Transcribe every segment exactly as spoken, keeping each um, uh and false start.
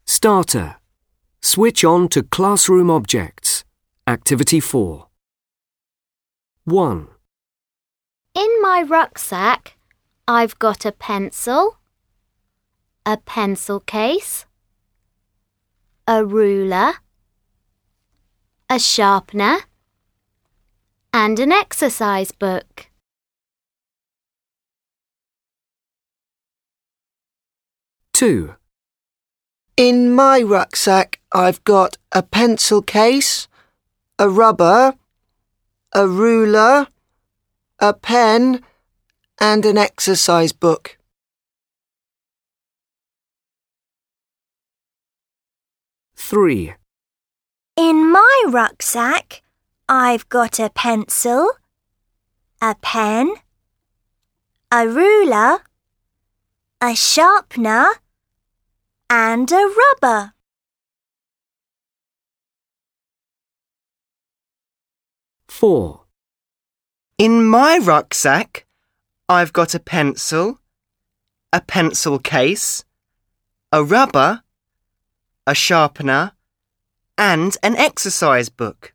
Starter. Switch on to Classroom Objects. Activity four. one. In my rucksack, I've got a pencil, a pencil case, a ruler, a sharpener, and an exercise book. two. In my rucksack, I've got a pencil case, a rubber, a ruler, a pen, and an exercise book. three. In my rucksack, I've got a pencil, a pen, a ruler, a sharpener, and a rubber. four. In my rucksack, I've got a pencil, a pencil case, a rubber, a sharpener, and an exercise book.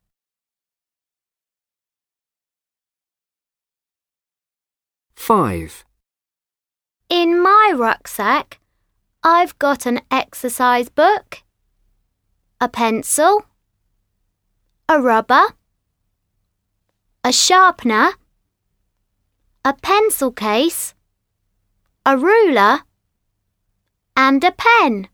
five. In my rucksack, I've got an exercise book, a pencil, a rubber, a sharpener, a pencil case, a ruler, and a pen.